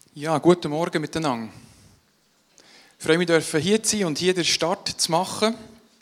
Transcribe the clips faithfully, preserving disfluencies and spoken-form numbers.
Ja, guten Morgen miteinander. Ich freue mich, hier zu sein und hier den Start zu machen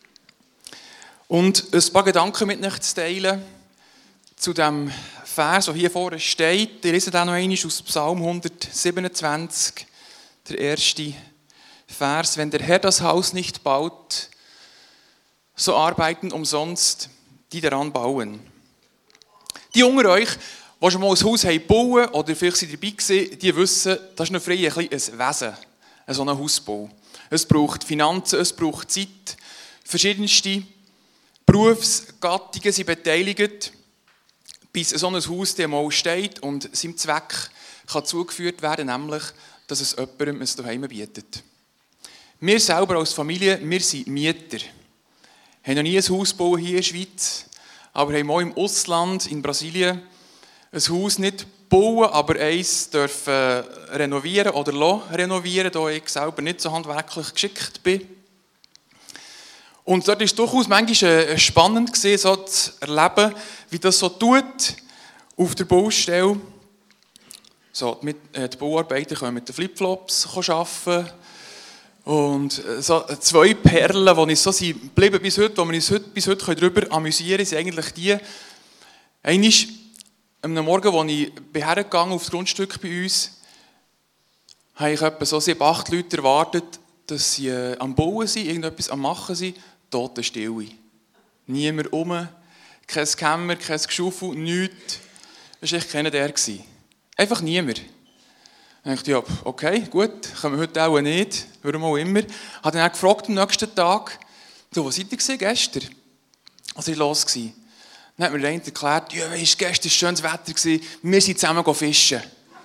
und ein paar Gedanken mit euch zu teilen zu dem Vers, der hier vorne steht. Ich lese den noch einmal aus Psalm hundertsiebenundzwanzig, der erste Vers. Wenn der Herr das Haus nicht baut, so arbeiten umsonst die daran bauen. Die unter euch, die schon mal ein Haus bauen oder vielleicht sind dabei gewesen, die wissen, das ist noch frei ein, ein Wesen, so ein Hausbau. Es braucht Finanzen, es braucht Zeit. Verschiedenste Berufsgattungen sind beteiligt, bis so ein Haus mal steht und seinem Zweck kann zugeführt werden, nämlich, dass es jemandem ein Zuhause bietet. Wir selber als Familie, wir sind Mieter. Wir haben noch nie ein Haus gebaut hier in der Schweiz, aber haben auch im Ausland, in Brasilien, ein Haus nicht bauen, aber eins dürfen renovieren oder lassen renovieren, da ich selber nicht so handwerklich geschickt bin. Und dort war es durchaus manchmal spannend gewesen, so zu erleben, wie das so tut auf der Baustelle. So, die, die Bauarbeiter können mit den Flipflops arbeiten. Und so zwei Perlen, die uns so sind, geblieben bis heute, wo wir uns heute, bis heute darüber amüsieren können, sind eigentlich die. Einmal am Morgen, als ich hergegangen auf das Grundstück bei uns, habe ich etwa so sieben, acht Leute erwartet, dass sie am Bauen sind, irgendetwas am Machen sind, Totenstille. Niemand rum, kein Kämmer, kein Geschaufel, nichts. Das war echt keiner der. Einfach niemand. Dann dachte ich, ja, okay, gut, können wir heute auch nicht, warum auch immer. Ich habe dann gefragt am nächsten Tag, so, wo seid ihr gestern? Was war los? Dann hat mir der eine erklärt, ja, weißt, gestern war schönes Wetter, wir sind zusammen fischen.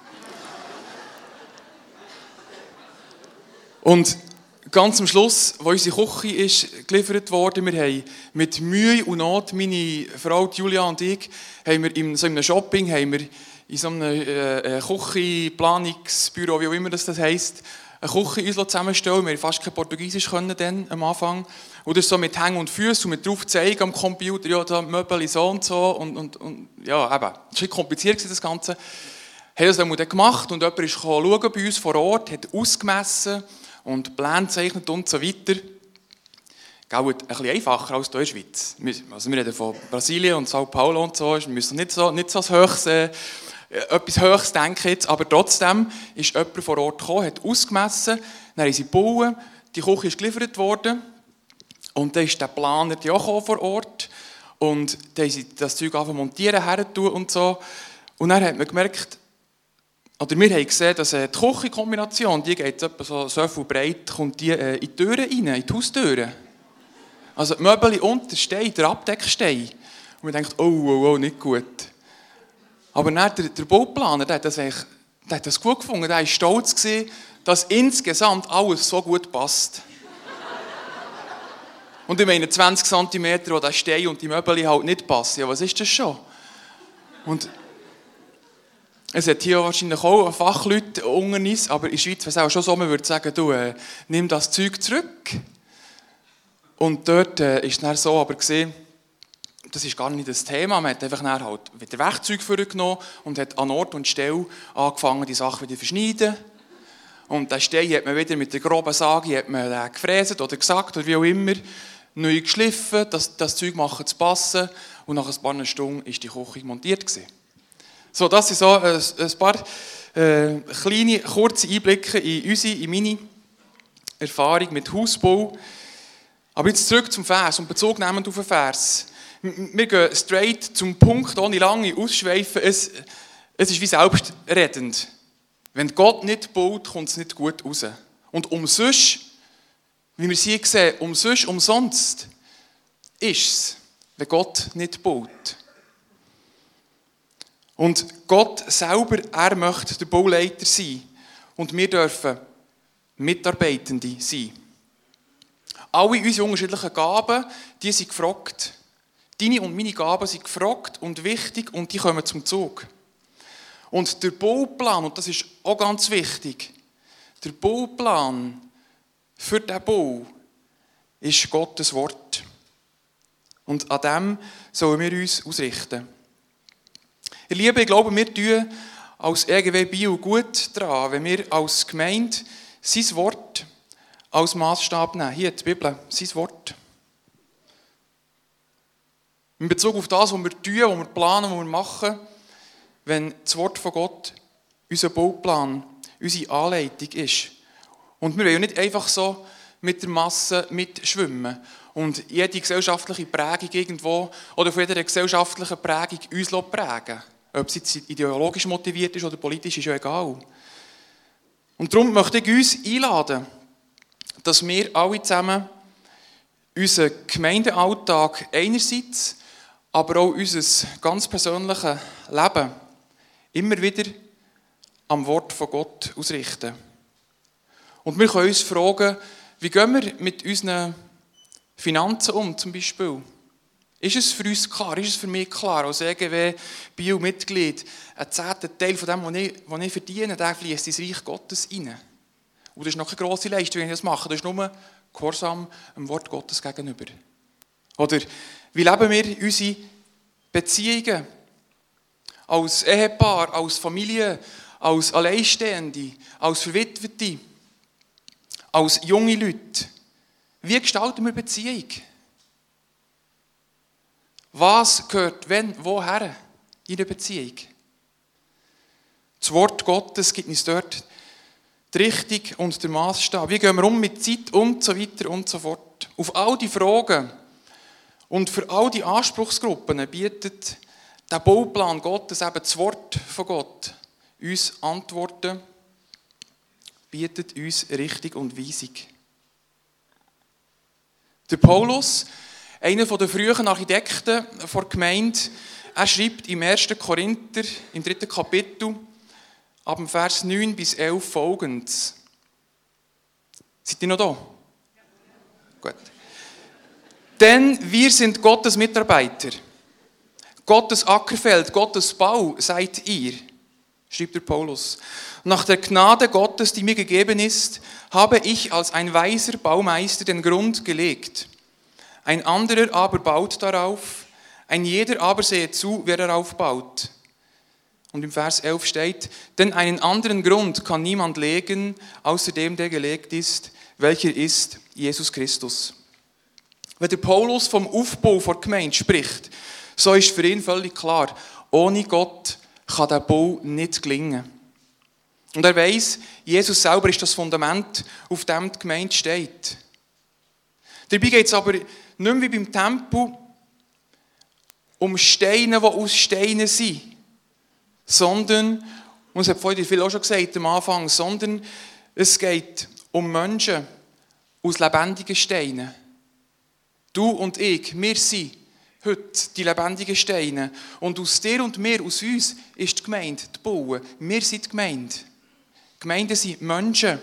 Und ganz am Schluss, als unsere Küche ist geliefert wurde, wir haben mit Mühe und Not, meine Frau Julia und ich, haben wir in so einem Shopping, haben wir in so einem äh, Küchenplanungsbüro, wie auch immer das heisst, eine Küche uns zusammenstellen. Wir konnten fast kein Portugiesisch können dann, am Anfang. Oder so mit Hängen und Füßen und mit drauf zeigen am Computer, ja, da Möbel so und so. Und, und, und ja, eben, es war kompliziert, das Ganze. Wir haben das dann gemacht und jemand ist schauen bei uns vor Ort, hat ausgemessen und Pläne gezeichnet und so weiter. Ein bisschen einfacher als hier in der Schweiz. Also wir reden von Brasilien und Sao Paulo und so, wir müssen nicht so, nicht so das Höchste, äh, etwas Höchstes denken jetzt, aber trotzdem ist jemand vor Ort gekommen, hat ausgemessen, dann haben sie gebaut, die Küche ist geliefert worden und dann ist der Planer die auch vor Ort und dann haben sie das Zeug angefangen montieren, hertun und so. Und dann hat man gemerkt, oder wir haben gesehen, dass die Küchenkombination, die geht etwa so, so viel breit, kommt die äh, in die Türen rein, in die Haustüren. Also die Möbel und der Stein, der Abdeckstein. Und man denkt, oh, oh, oh, nicht gut. Aber dann der, der Bauplaner, der hat, das der hat das gut gefunden. Der war stolz gewesen, dass insgesamt alles so gut passt. Und ich meine, zwanzig Zentimeter, wo der Stein und die Möbel halt nicht passen. Ja, was ist das schon? Und es hat hier wahrscheinlich auch Fachleute unter uns, aber in der Schweiz wäre es auch schon so, man würde sagen, du, äh, nimm das Zeug zurück. Und dort äh, ist es dann so, aber gesehen, das ist gar nicht das Thema. Man hat einfach dann halt wieder Werkzeug vorgenommen und hat an Ort und Stelle angefangen, die Sachen wieder zu verschneiden. Und den Stein hat man wieder mit der groben Sage hat man den gefräst oder gesagt oder wie auch immer, neu geschliffen, das, das Zeug machen zu passen. Und nach ein paar Stunden war die Küche montiert gewesen. So, das sind so ein, ein paar äh, kleine, kurze Einblicke in unsere, in meine Erfahrung mit Hausbau. Aber jetzt zurück zum Vers und Bezug nehmend auf den Vers. Wir gehen straight zum Punkt, ohne lange Ausschweifen. Es, es ist wie selbstredend. Wenn Gott nicht baut, kommt es nicht gut raus. Und umsonst, wie wir es hier sehen, umsonst, umsonst ist es, wenn Gott nicht baut. Und Gott selber, er möchte der Bauleiter sein. Und wir dürfen Mitarbeitende sein. Alle unsere unterschiedlichen Gaben, die sind gefragt. Deine und meine Gaben sind gefragt und wichtig und die kommen zum Zug. Und der Bauplan, und das ist auch ganz wichtig, der Bauplan für diesen Bau ist Gottes Wort. Und an dem sollen wir uns ausrichten. Ihr Lieben, ich glaube, wir tun als E G W Biel gut daran, wenn wir als Gemeinde sein Wort als Maßstab nehmen. Hier die Bibel, sein Wort. In Bezug auf das, was wir tun, was wir planen, was wir machen, wenn das Wort von Gott unser Bauplan, unsere Anleitung ist. Und wir wollen ja nicht einfach so mit der Masse mitschwimmen und jede gesellschaftliche Prägung irgendwo oder von jeder gesellschaftlichen Prägung uns prägen. Ob es jetzt ideologisch motiviert ist oder politisch, ist ja egal. Und darum möchte ich uns einladen, dass wir alle zusammen unseren Gemeindealltag einerseits, aber auch unser ganz persönliches Leben immer wieder am Wort von Gott ausrichten. Und wir können uns fragen, wie gehen wir mit unseren Finanzen um, zum Beispiel? Ist es für uns klar, ist es für mich klar, als E G W Biel-Mitglied, ein zehnter Teil von dem, was ich, was ich verdiene, der fließt ins Reich Gottes rein. Und das ist noch keine grosse Leistung, wenn ich das mache. Das ist nur Gehorsam dem Wort Gottes gegenüber. Oder wie leben wir unsere Beziehungen? Als Ehepaar, als Familie, als Alleinstehende, als Verwitwete, als junge Leute. Wie gestalten wir Beziehung? Was gehört wenn, woher in der Beziehung? Das Wort Gottes gibt uns dort die Richtung und den Maßstab. Wie gehen wir um mit Zeit und so weiter und so fort. Auf all die Fragen und für all die Anspruchsgruppen bietet der Bauplan Gottes, eben das Wort von Gott, uns Antworten, bietet uns Richtung und Weisung. Der Paulus, einer der frühen Architekten der Gemeinde, er schreibt im ersten Korinther, im dritten Kapitel, ab dem Vers neun bis elf folgendes. Seid ihr noch da? Ja. Gut. Denn wir sind Gottes Mitarbeiter. Gottes Ackerfeld, Gottes Bau seid ihr, schreibt der Paulus. Nach der Gnade Gottes, die mir gegeben ist, habe ich als ein weiser Baumeister den Grund gelegt. Ein anderer aber baut darauf, ein jeder aber sehe zu, wer darauf baut. Und im Vers elf steht, denn einen anderen Grund kann niemand legen, außer dem, der gelegt ist, welcher ist Jesus Christus. Wenn der Paulus vom Aufbau der Gemeinde spricht, so ist für ihn völlig klar, ohne Gott kann der Bau nicht gelingen. Und er weiss, Jesus selber ist das Fundament, auf dem die Gemeinde steht. Dabei geht es aber nicht mehr wie beim Tempel um Steine, die aus Steinen sind, sondern, und es hat vorhin viel auch schon gesagt am Anfang, sondern es geht um Menschen aus lebendigen Steinen. Du und ich, wir sind heute die lebendigen Steine. Und aus dir und mir, aus uns, ist die Gemeinde, die Baue. Wir sind die Gemeinde. Gemeinden sind Menschen.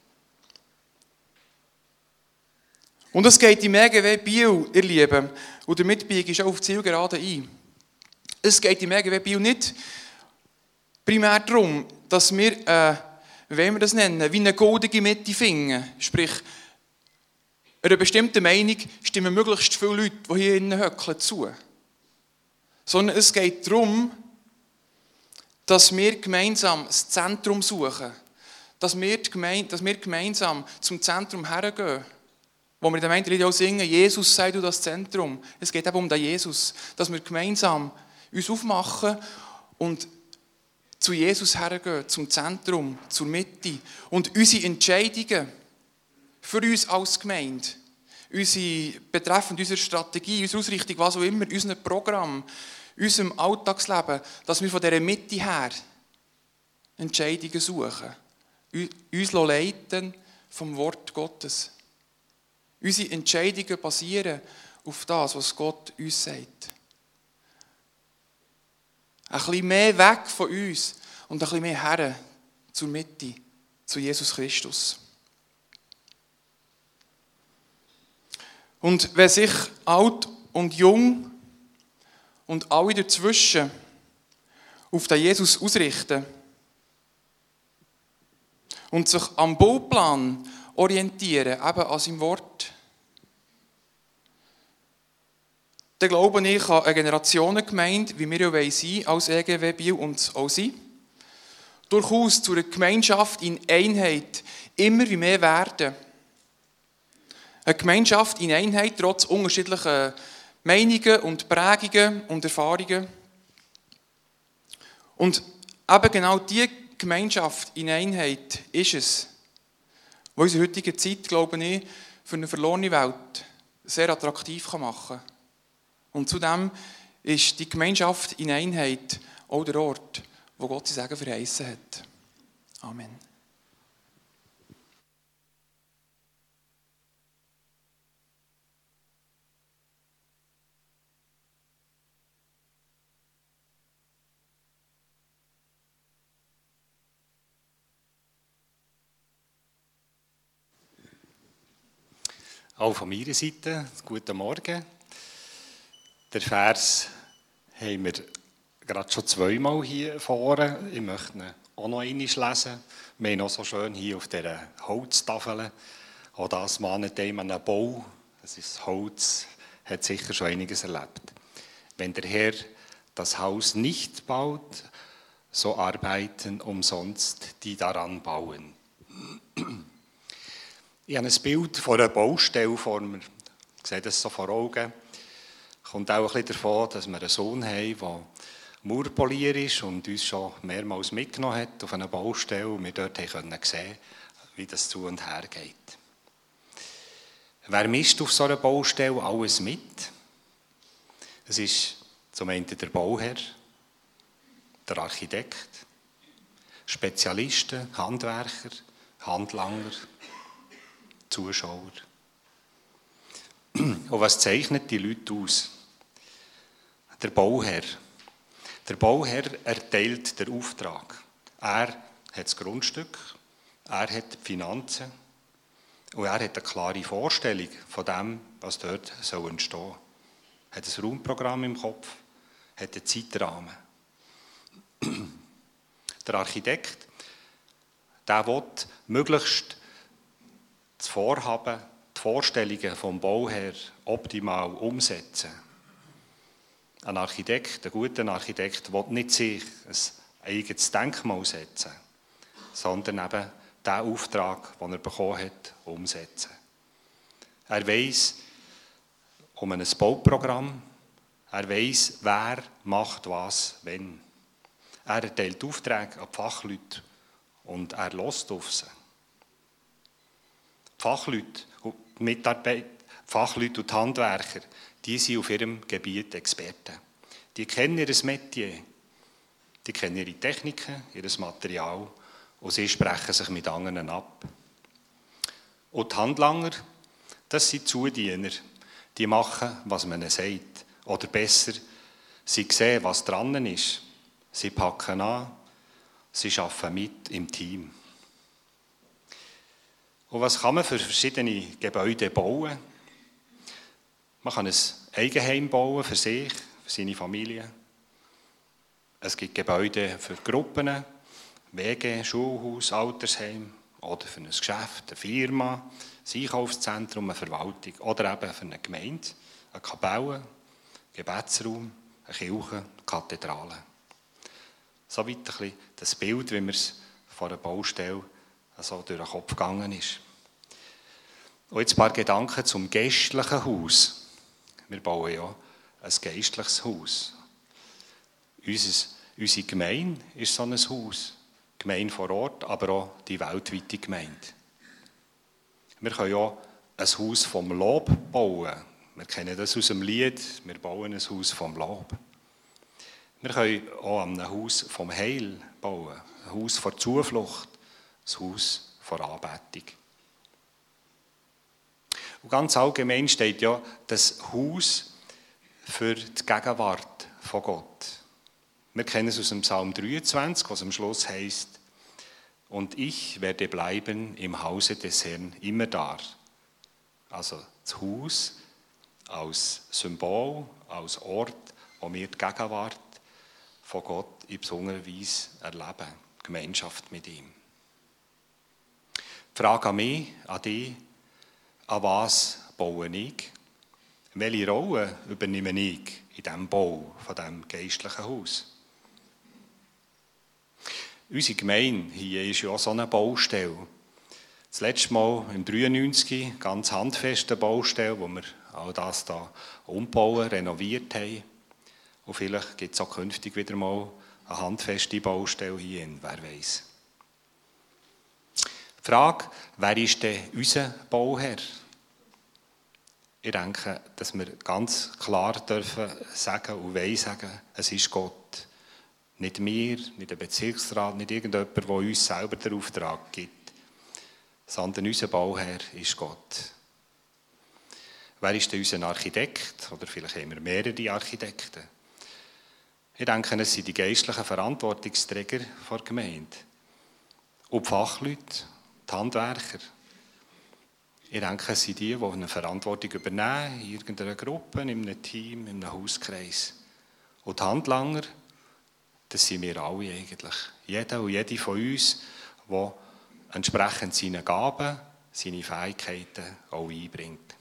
Und es geht im E G W Biel, ihr Lieben, und damit biege ich auch auf die Zielgerade ein. Es geht im E G W Biel nicht primär darum, dass wir, äh, wie wir das nennen, wie eine goldige Mitte finden. Sprich, einer bestimmten Meinung stimmen möglichst viele Leute, die hier innen hockeln, zu. Sondern es geht darum, dass wir gemeinsam das Zentrum suchen. Dass wir, die Gemeinde, dass wir gemeinsam zum Zentrum hergehen. Wo wir in der Gemeinde auch singen, Jesus sei du das Zentrum. Es geht eben um den Jesus. Dass wir gemeinsam uns aufmachen und zu Jesus hergehen, zum Zentrum, zur Mitte. Und unsere Entscheidungen für uns als Gemeinde, unsere, betreffend unsere Strategie, unsere Ausrichtung, was auch immer, unser Programm, unserem Alltagsleben, dass wir von dieser Mitte her Entscheidungen suchen. Uns leiten vom Wort Gottes. Unsere Entscheidungen basieren auf das, was Gott uns sagt. Ein bisschen mehr weg von uns und ein bisschen mehr her zur Mitte, zu Jesus Christus. Und wenn sich alt und jung und alle dazwischen auf den Jesus ausrichten und sich am Bauplan orientieren, eben an seinem Wort, dann glaube ich, an eine Generationengemeinde, wie wir ja sein wollen, als E G W Biel und auch sein, durchaus zu einer Gemeinschaft in Einheit immer wie mehr werden. Eine Gemeinschaft in Einheit trotz unterschiedlicher Meinungen und Prägungen und Erfahrungen. Und eben genau diese Gemeinschaft in Einheit ist es, was unsere heutige Zeit, glaube ich, für eine verlorene Welt sehr attraktiv machen kann. Und zudem ist die Gemeinschaft in Einheit auch der Ort, wo Gott sein Segen verheißen hat. Amen. Auch von meiner Seite, guten Morgen. Der Vers haben wir gerade schon zweimal hier vorne. Ich möchte ihn auch noch einmal lesen. Wir haben auch so schön hier auf dieser Holztafel. Auch das mahnt einem an einen Bau. Das ist Holz, hat sicher schon einiges erlebt. Wenn der Herr das Haus nicht baut, so arbeiten umsonst die daran bauen. Ich habe ein Bild von einer Baustelle vor mir. Ich sehe das so vor Augen. Kommt auch ein bisschen davon, dass wir einen Sohn haben, der Mauerpolier ist und uns schon mehrmals mitgenommen hat auf eine Baustelle und wir dort sehen können, wie das zu und her geht. Wer misst auf so einer Baustelle alles mit? Es ist zum einen der Bauherr, der Architekt, Spezialisten, Handwerker, Handlanger, Zuschauer. Und was zeichnet die Leute aus? Der Bauherr. Der Bauherr erteilt den Auftrag. Er hat das Grundstück, er hat die Finanzen und er hat eine klare Vorstellung von dem, was dort entstehen soll. Er hat ein Raumprogramm im Kopf, hat einen Zeitrahmen. Der Architekt, der will möglichst das Vorhaben, die Vorstellungen vom Bauherr optimal umsetzen. Ein Architekt, ein guter Architekt, will nicht sich ein eigenes Denkmal setzen, sondern eben den Auftrag, den er bekommen hat, umsetzen. Er weiss um ein Bauprogramm, er weiss, wer macht was, wenn. Er erteilt Aufträge an die Fachleute und er hört auf sie. Die Fachleute und die Mitarbeiter, Fachleute und die Handwerker, die sind auf ihrem Gebiet Experten. Die kennen ihr Metier, die kennen ihre Techniken, ihr Material und sie sprechen sich mit anderen ab. Und die Handlanger, das sind Zudiener, die machen, was man ihnen sagt. Oder besser, sie sehen, was dran ist. Sie packen an, sie arbeiten mit im Team. Und was kann man für verschiedene Gebäude bauen? Man kann ein Eigenheim bauen für sich, für seine Familie. Es gibt Gebäude für Gruppen, W G, Schulhaus, Altersheim oder für ein Geschäft, eine Firma, ein Einkaufszentrum, eine Verwaltung oder eben für eine Gemeinde, eine Kapelle, einen Gebetsraum, eine Kirche, eine Kathedrale. Soweit ein bisschen das Bild, wie mir es von einer Baustelle so durch den Kopf gegangen ist. Und jetzt ein paar Gedanken zum geistlichen Haus. Wir bauen ja ein geistliches Haus. Unser, unsere Gemeinde ist so ein Haus. Die Gemeinde vor Ort, aber auch die weltweite Gemeinde. Wir können ja ein Haus vom Lob bauen. Wir kennen das aus dem Lied, wir bauen ein Haus vom Lob. Wir können auch ein Haus vom Heil bauen, ein Haus vor Zuflucht, ein Haus vor Anbetung. Und ganz allgemein steht ja das Haus für die Gegenwart von Gott. Wir kennen es aus dem Psalm dreiundzwanzig, was am Schluss heißt: Und ich werde bleiben im Hause des Herrn immer da. Also das Haus als Symbol, als Ort, wo wir die Gegenwart von Gott in besonderer Weise erleben, Gemeinschaft mit ihm. Die Frage an mich, an dich: An was baue ich? Welche Rolle übernehme ich in diesem Bau von diesem geistlichen Haus? Unsere Gemeinde hier ist ja auch so eine Baustelle. Das letzte Mal im dreiundneunzig, ganz handfeste Baustelle, wo wir all das hier umbauen, renoviert haben. Und vielleicht gibt es auch künftig wieder mal eine handfeste Baustelle hier, wer weiß. Die Frage, wer ist denn unser Bauherr? Ich denke, dass wir ganz klar dürfen sagen und wollen sagen, es ist Gott. Nicht wir, nicht der Bezirksrat, nicht irgendjemand, der uns selber den Auftrag gibt, sondern unser Bauherr ist Gott. Wer ist denn unser Architekt? Oder vielleicht haben wir mehrere Architekten. Ich denke, es sind die geistlichen Verantwortungsträger der Gemeinde. Und die Fachleute, die Handwerker. Ich denke, es sind die, die eine Verantwortung übernehmen, in irgendeiner Gruppe, in einem Team, in einem Hauskreis. Und die Handlanger, das sind wir alle eigentlich. Jeder und jede von uns, der entsprechend seine Gaben, seine Fähigkeiten auch einbringt.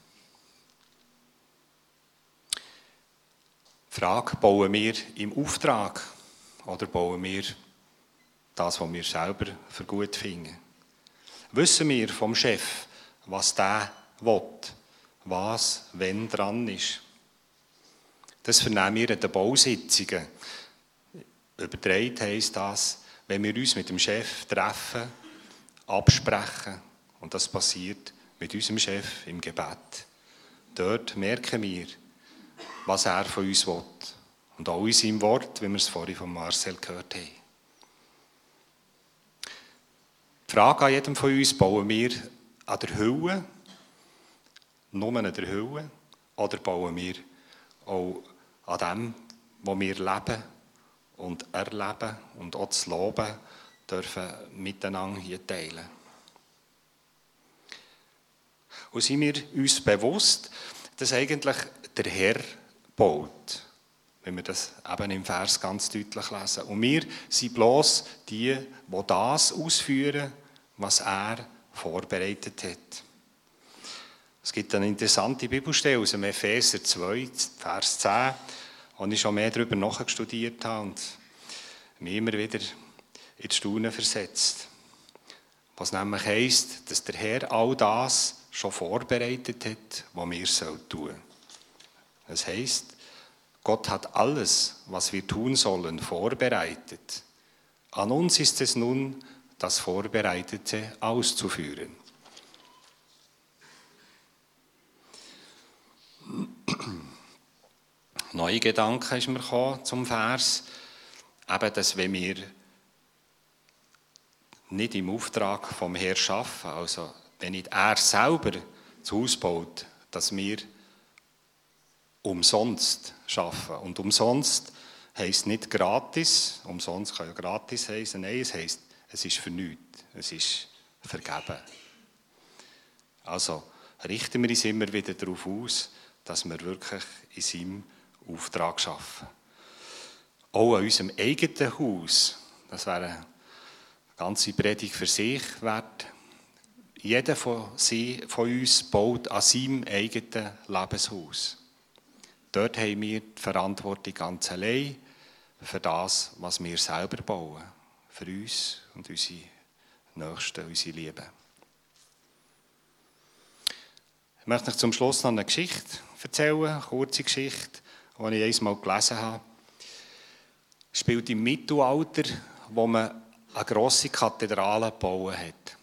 Die Frage, bauen wir im Auftrag oder bauen wir das, was wir selber für gut finden? Wissen wir vom Chef, was der will, was, wenn dran ist? Das vernehmen wir in den Bausitzungen. Übertragen heisst das, wenn wir uns mit dem Chef treffen, absprechen, und das passiert mit unserem Chef im Gebet. Dort merken wir, was er von uns will. Und auch in seinem Wort, wie wir es vorhin von Marcel gehört haben. Die Frage an jedem von uns, bauen wir an der Hülle, nur an der Hülle, oder bauen wir auch an dem, wo wir leben und erleben und auch das Loben dürfen miteinander hier teilen. Und sind wir uns bewusst, dass eigentlich der Herr baut, wenn wir das eben im Vers ganz deutlich lesen. Und wir sind bloß die, die das ausführen, was er vorbereitet hat. Es gibt eine interessante Bibelstelle aus dem Epheser zwei, Vers zehn, wo ich schon mehr darüber nachgestudiert habe und mich immer wieder in die Staunen versetzt. Was nämlich heisst, dass der Herr all das schon vorbereitet hat, was wir tun sollen. Das heisst, Gott hat alles, was wir tun sollen, vorbereitet. An uns ist es nun, das Vorbereitete auszuführen. Neue Gedanken ist mir gekommen zum Vers, eben, dass wenn wir nicht im Auftrag vom Herrn arbeiten, also wenn nicht er selber das Haus baut, dass wir umsonst arbeiten. Und umsonst heisst nicht gratis, umsonst kann ja gratis heißen, nein, es heisst, es ist für nichts, es ist vergeben. Also richten wir uns immer wieder darauf aus, dass wir wirklich in seinem Auftrag arbeiten. Auch an unserem eigenen Haus, das wäre eine ganze Predigt für sich wert. Jeder von, sie, von uns baut an seinem eigenen Lebenshaus. Dort haben wir die Verantwortung ganz allein für das, was wir selber bauen. Für uns und unsere Nächsten, unsere Lieben. Ich möchte euch zum Schluss noch eine Geschichte erzählen, eine kurze Geschichte, die ich einmal gelesen habe. Es spielt im Mittelalter, wo man eine grosse Kathedrale gebaut hat.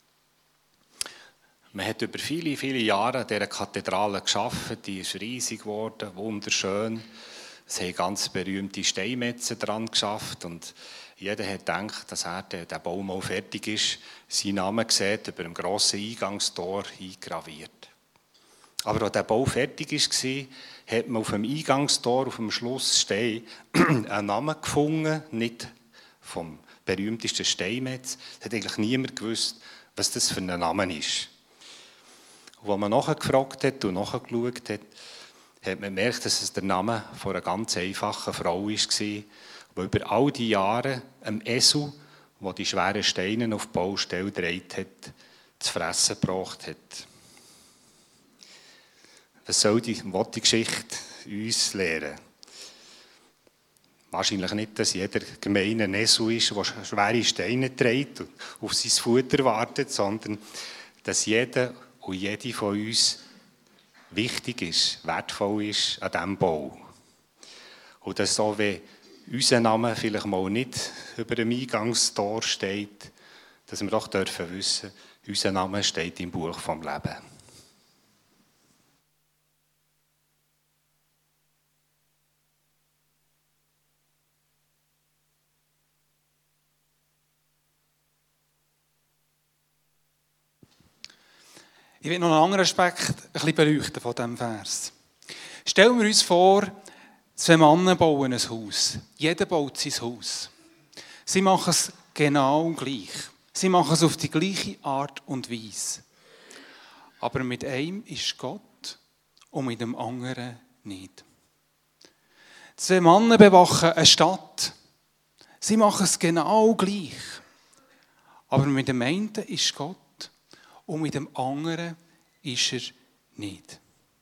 Man hat über viele, viele Jahre an dieser Kathedrale gearbeitet, die ist riesig geworden, wunderschön. Es haben ganz berühmte Steinmetze dran geschafft und jeder hat gedacht, dass er, der, der Bau mal fertig ist, seinen Namen sieht, über dem grossen Eingangstor eingraviert. Aber als der Bau fertig war, hat man auf dem Eingangstor, auf dem Schlussstein, einen Namen gefunden, nicht vom berühmtesten Steinmetz. Es hat eigentlich niemand gewusst, was das für ein Name ist. Und als man nachgefragt hat und nachgeschaut hat, hat man gemerkt, dass es der Name von einer ganz einfachen Frau war, die über all die Jahre einem Esel, der die schweren Steine auf die Baustelle gedreht hat, zu fressen gebracht hat. Was soll die, was die Geschichte uns lehren? Wahrscheinlich nicht, dass jeder gemeine Nesel ist, der schwere Steine trägt und auf sein Futter wartet, sondern dass jeder und jede von uns wichtig ist, wertvoll ist an diesem Bau. Und dass so wie unser Name vielleicht mal nicht über dem Eingangstor steht, dass wir doch dürfen wissen, unser Name steht im Buch vom Leben. Ich will noch einen anderen Aspekt ein bisschen beleuchten von diesem Vers. Stellen wir uns vor, zwei Männer bauen ein Haus. Jeder baut sein Haus. Sie machen es genau gleich. Sie machen es auf die gleiche Art und Weise. Aber mit einem ist Gott und mit dem anderen nicht. Zwei Männer bewachen eine Stadt. Sie machen es genau gleich. Aber mit dem einen ist Gott und mit dem anderen ist er nicht.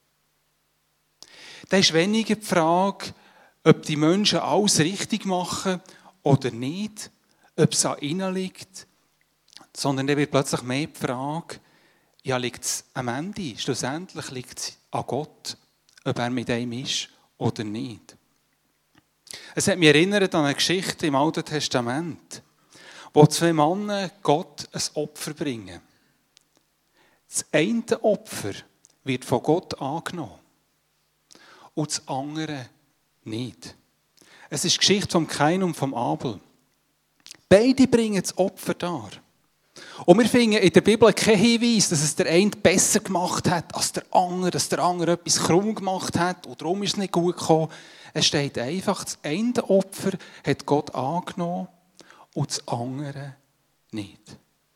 Da ist weniger die Frage, ob die Menschen alles richtig machen oder nicht, ob es an ihnen liegt, sondern dann wird plötzlich mehr die Frage, ja, liegt es am Ende, schlussendlich liegt es an Gott, ob er mit einem ist oder nicht. Es hat mich erinnert an eine Geschichte im Alten Testament, wo zwei Männer Gott ein Opfer bringen. Das eine Opfer wird von Gott angenommen und das andere nicht. Es ist die Geschichte von Kain und von Abel. Beide bringen das Opfer dar. Und wir finden in der Bibel keinen Hinweis, dass es der eine besser gemacht hat als der andere, dass der andere etwas krumm gemacht hat und darum ist es nicht gut gekommen. Es steht einfach, das eine Opfer hat Gott angenommen und das andere nicht.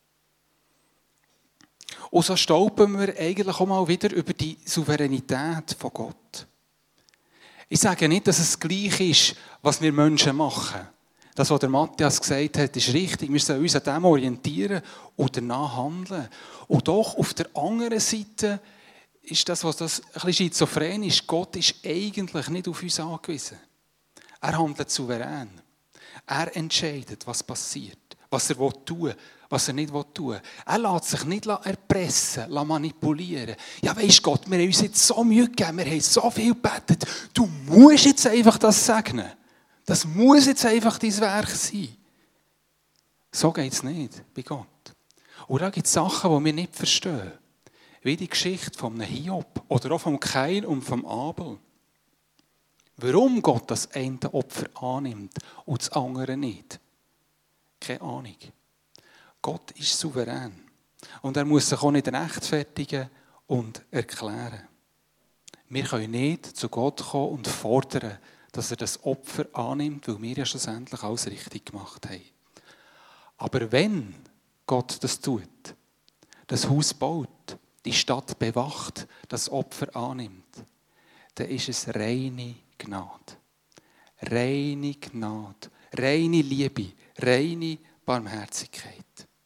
Und so stolpern wir eigentlich auch mal wieder über die Souveränität von Gott. Ich sage nicht, dass es gleich ist, was wir Menschen machen. Das, was der Matthias gesagt hat, ist richtig. Wir sollen uns an dem orientieren und danach handeln. Und doch auf der anderen Seite ist das, was das ein bisschen schizophren ist. Gott ist eigentlich nicht auf uns angewiesen. Er handelt souverän. Er entscheidet, was passiert, was er tun will, was er nicht tun will. Er lässt sich nicht erpressen, manipulieren. Ja, weisst Gott, wir haben uns jetzt so Mühe gegeben, wir haben so viel gebetet. Du musst jetzt einfach das segnen. Das muss jetzt einfach dein Werk sein. So geht es nicht bei Gott. Und da gibt es Sachen, die wir nicht verstehen. Wie die Geschichte von einem Hiob oder auch vom Kain und vom Abel. Warum Gott das eine Opfer annimmt und das andere nicht? Keine Ahnung. Gott ist souverän. Und er muss sich auch nicht rechtfertigen und erklären. Wir können nicht zu Gott kommen und fordern, dass er das Opfer annimmt, weil wir ja schlussendlich alles richtig gemacht haben. Aber wenn Gott das tut, das Haus baut, die Stadt bewacht, das Opfer annimmt, dann ist es reine Gnade. Reine Gnade, reine Liebe, reine Barmherzigkeit.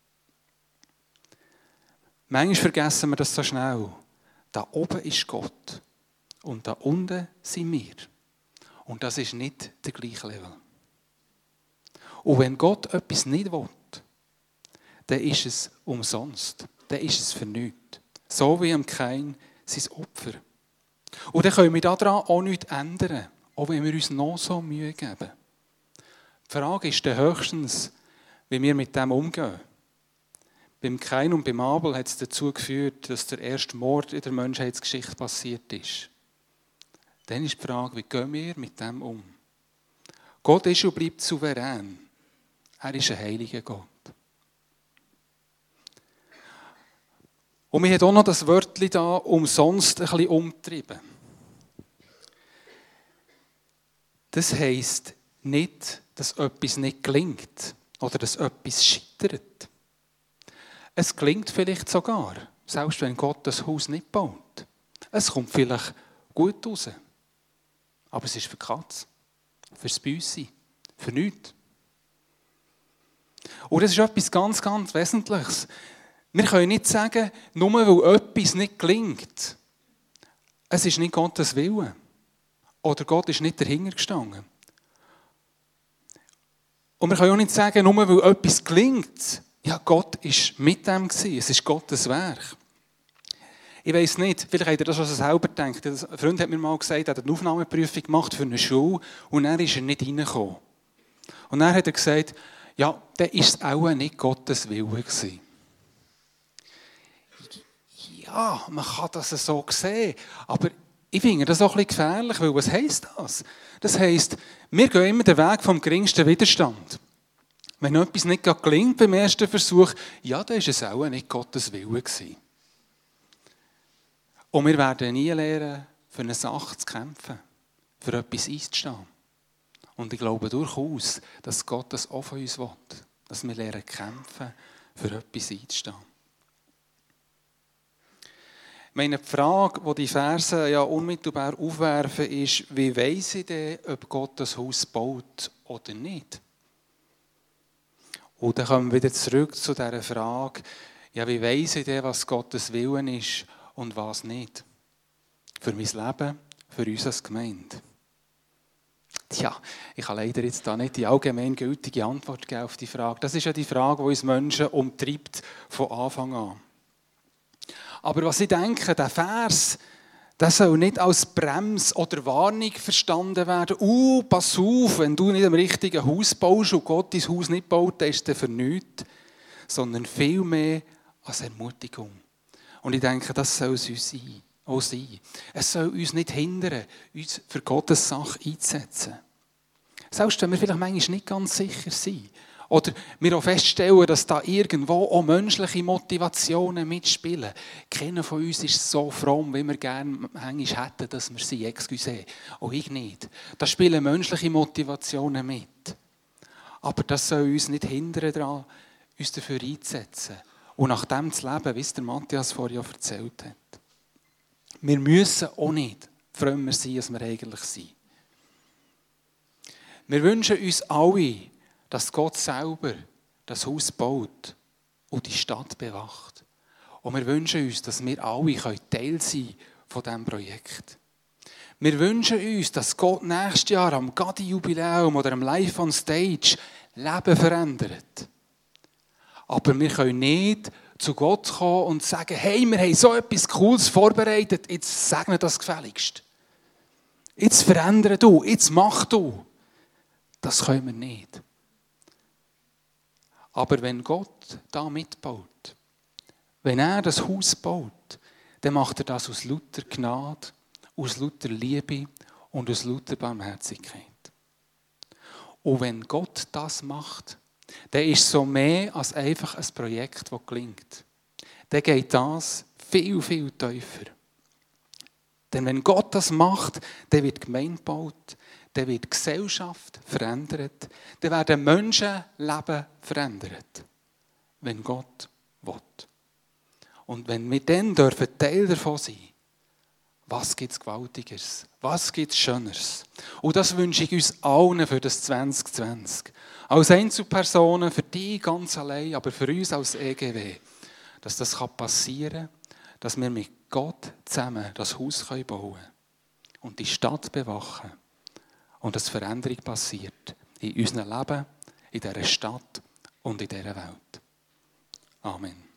Manchmal vergessen wir das so schnell. Da oben ist Gott und da unten sind wir. Und das ist nicht der gleiche Level. Und wenn Gott etwas nicht will, dann ist es umsonst. Dann ist es für nichts. So wie am Kain sein Opfer. Und dann können wir daran auch nichts ändern, auch wenn wir uns noch so Mühe geben. Die Frage ist dann höchstens, wie wir mit dem umgehen. Beim Kain und beim Abel hat es dazu geführt, dass der erste Mord in der Menschheitsgeschichte passiert ist. Dann ist die Frage, wie gehen wir mit dem um? Gott ist und bleibt souverän. Er ist ein heiliger Gott. Und wir haben auch noch das Wörtchen da umsonst ein bisschen umgetrieben. Das heisst nicht, dass etwas nicht gelingt oder dass etwas scheitert. Es gelingt vielleicht sogar, selbst wenn Gott das Haus nicht baut. Es kommt vielleicht gut raus. Aber es ist für die Katze, für das Büssi, für nichts. Und das ist etwas ganz, ganz Wesentliches. Wir können nicht sagen, nur weil etwas nicht gelingt, es ist nicht Gottes Wille. Oder Gott ist nicht dahinter gestanden. Und wir können auch nicht sagen, nur weil etwas gelingt, ja, Gott war mit dem gewesen. Es ist Gottes Werk. Ich weiss nicht, vielleicht habt ihr das schon selber gedacht. Ein Freund hat mir mal gesagt, er hat eine Aufnahmeprüfung gemacht für eine Schule und dann ist er nicht reingekommen. Und dann hat er gesagt, ja, dann war es auch nicht Gottes Wille gewesen. Ja, man kann das so sehen, aber ich finde das auch ein bisschen gefährlich, weil was heisst das? Das heisst, wir gehen immer den Weg vom geringsten Widerstand. Wenn etwas nicht gelingt beim ersten Versuch, ja, dann war es auch nicht Gottes Wille gewesen. Und wir werden nie lernen, für eine Sache zu kämpfen, für etwas einzustehen. Und ich glaube durchaus, dass Gott das auch von uns will, dass wir lernen kämpfen, für etwas einzustehen. Ich meine, die Frage, die die Verse ja unmittelbar aufwerfen, ist, wie weiss ich denn, ob Gott das Haus baut oder nicht? Und dann kommen wir wieder zurück zu dieser Frage, ja, wie weiss ich denn, was Gottes Willen ist und was nicht? Für mein Leben, für uns als Gemeinde. Tja, ich kann leider jetzt da nicht die allgemeingültige Antwort geben auf die Frage. Das ist ja die Frage, die uns Menschen umtreibt von Anfang an. Aber was ich denke, der Vers, der soll nicht als Brems oder Warnung verstanden werden. Uh, pass auf, wenn du nicht am richtigen Haus baust und Gott dein Haus nicht baut, dann ist es für nichts. Sondern vielmehr als Ermutigung. Und ich denke, das soll es uns sein, auch sein. Es soll uns nicht hindern, uns für Gottes Sache einzusetzen. Selbst wenn wir vielleicht manchmal nicht ganz sicher sind. Oder wir auch feststellen, dass da irgendwo auch menschliche Motivationen mitspielen. Keiner von uns ist so fromm, wie wir gerne manchmal hätten, dass wir sie, excuse, auch ich nicht. Da spielen menschliche Motivationen mit. Aber das soll uns nicht hindern daran, uns dafür einzusetzen. Und nach dem zu leben, wie es der Matthias vorhin erzählt hat. Wir müssen auch nicht frömmer sein, als wir eigentlich sind. Wir wünschen uns alle, dass Gott selber das Haus baut und die Stadt bewacht. Und wir wünschen uns, dass wir alle Teil sein können von diesem Projekt. Wir wünschen uns, dass Gott nächstes Jahr am Gadi-Jubiläum oder am Live on Stage Leben verändert. Aber wir können nicht zu Gott kommen und sagen, hey, wir haben so etwas Cooles vorbereitet, jetzt segne das gefälligst. Jetzt verändere du, jetzt mach du. Das können wir nicht. Aber wenn Gott da mitbaut, wenn er das Haus baut, dann macht er das aus lauter Gnade, aus lauter Liebe und aus lauter Barmherzigkeit. Und wenn Gott das macht, dann ist es so mehr als einfach ein Projekt, das gelingt. Dann geht das viel, viel tiefer. Denn wenn Gott das macht, dann wird die Gemeinde gebaut, dann wird die Gesellschaft verändert, dann werden Menschenleben verändert, wenn Gott will. Und wenn wir dann dürfen Teil davon sein, was gibt es Gewaltigeres, was gibt es Schöneres? Und das wünsche ich uns allen für das zwanzig zwanzig. Als Einzelpersonen, für die ganz allein, aber für uns als E G W, dass das passieren kann, dass wir mit Gott zusammen das Haus bauen können und die Stadt bewachen. Und dass Veränderung passiert in unserem Leben, in dieser Stadt und in dieser Welt. Amen.